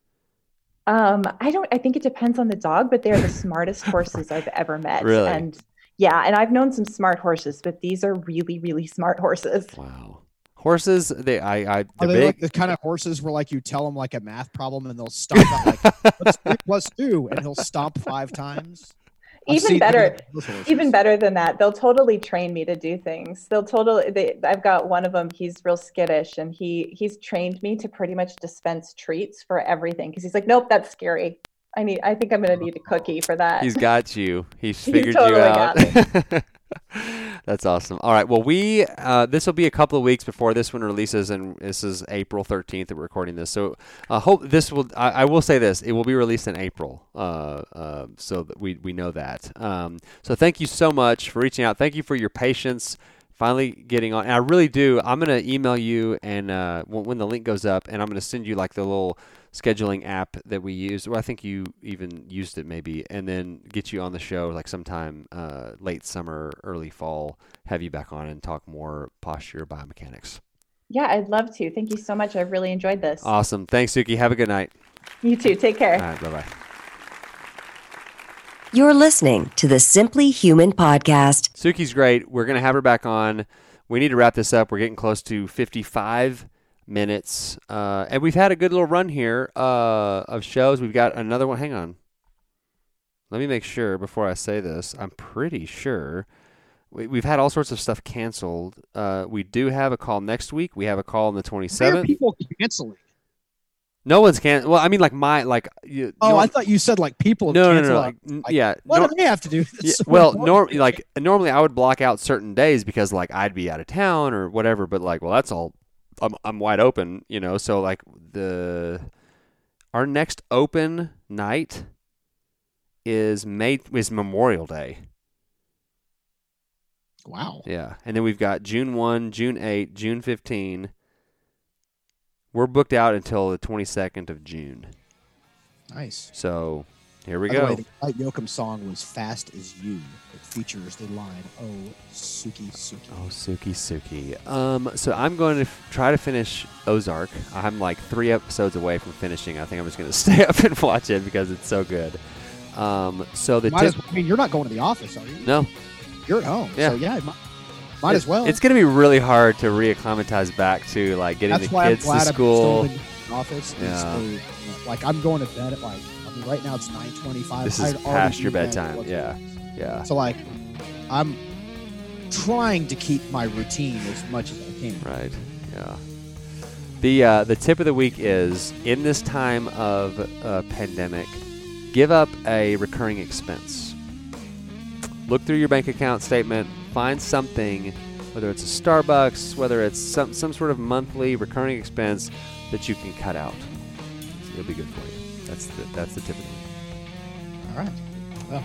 Um, I don't. I think it depends on the dog, but they're the smartest horses I've ever met. Really? And yeah, and I've known some smart horses, but these are really, really smart horses. Wow. Horses, they I I Are they're they big. like the kind of horses where like you tell them like a math problem and they'll stomp out like what's three plus two and he'll stomp five times? I've Even seen better, those horses. even better than that, they'll totally train me to do things. They'll totally. They, I've got one of them. He's real skittish, and he he's trained me to pretty much dispense treats for everything because he's like, nope, that's scary. I need. I think I'm gonna need a cookie for that. He's got you. He's He's figured totally you out. got That's awesome. All right. Well, we uh, this will be a couple of weeks before this one releases, and this is April thirteenth that we're recording this. So I hope this will. I, I will say this: it will be released in April, uh, uh, so that we we know that. Um, so thank you so much for reaching out. Thank you for your patience. Finally getting on. And I really do. I'm going to email you and uh, when, when the link goes up, and I'm going to send you like the little scheduling app that we use. Well, I think you even used it maybe, and then get you on the show like sometime uh, late summer, early fall, have you back on and talk more posture biomechanics. Yeah, I'd love to. Thank you so much. I've really enjoyed this. Awesome. Thanks, Suki. Have a good night. You too. Take care. All right. Bye-bye. You're listening to the Simply Human podcast. Suki's great. We're going to have her back on. We need to wrap this up. We're getting close to fifty-five minutes. Uh, and we've had a good little run here uh, of shows. We've got another one. Hang on. Let me make sure before I say this. I'm pretty sure. We, we've had all sorts of stuff canceled. Uh, we do have a call next week. We have a call on the Why are twenty-seventh. people canceling? No one's can. Well, I mean, like my like. You, Oh, no, I thought you said like people. no, no, no, cancel, no. Like, N- like, yeah. what nor- do they have to do? It's Yeah, so well, important. norm like normally I would block out certain days because like I'd be out of town or whatever. But like, well, that's all. I'm I'm wide open, you know. So like the our next open night is May is Memorial Day. Wow. Yeah, and then we've got June first, June eighth, June fifteenth. We're booked out until the twenty-second of June. Nice. So here we By the go. way, the Light Yoakum song was "Fast as You." It features the line, "Oh, Suki, Suki." Oh, Suki, Suki. Um, so I'm going to f- try to finish Ozark. I'm like three episodes away from finishing. I think I'm just going to stay up and watch it because it's so good. Um, so the Might tip, as well, I mean, you're not going to the office, are you? no, you're at home. Yeah. So yeah, might, might it, as well. It's going to be really hard to reacclimatize back to like getting That's the why kids I'm glad to I'm school. still in the office. Yeah. Yeah. Like I'm going to bed at like I mean right now it's nine twenty-five. This is I'd already past your be in bed bedtime. at Yeah. Yeah. So like I'm trying to keep my routine as much as I can. Right. Yeah. The uh, the tip of the week is, in this time of uh, pandemic, give up a recurring expense. Look through your bank account statement, find something, whether it's a Starbucks, whether it's some some sort of monthly recurring expense that you can cut out. It'll be good for you. That's the that's the tip of the week. All right. Well,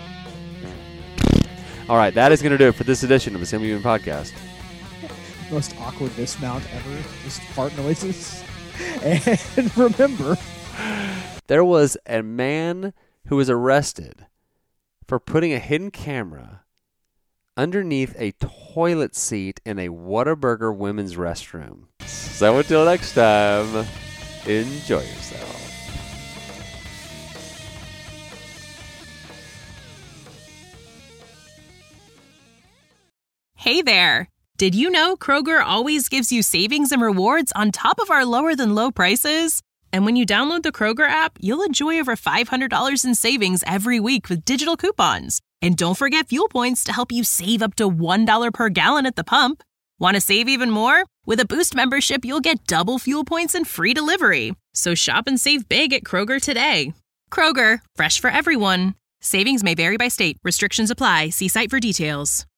All right, that is going to do it for this edition of the Simply Human Podcast. most awkward dismount ever. Just fart noises. And remember, there was a man who was arrested for putting a hidden camera underneath a toilet seat in a Whataburger women's restroom. So until next time, enjoy yourself. Hey there! Did you know Kroger always gives you savings and rewards on top of our lower than low prices? And when you download the Kroger app, you'll enjoy over five hundred dollars in savings every week with digital coupons. And don't forget fuel points to help you save up to one dollar per gallon at the pump. Want to save even more? With a Boost membership, you'll get double fuel points and free delivery. So shop and save big at Kroger today. Kroger, fresh for everyone. Savings may vary by state. Restrictions apply. See site for details.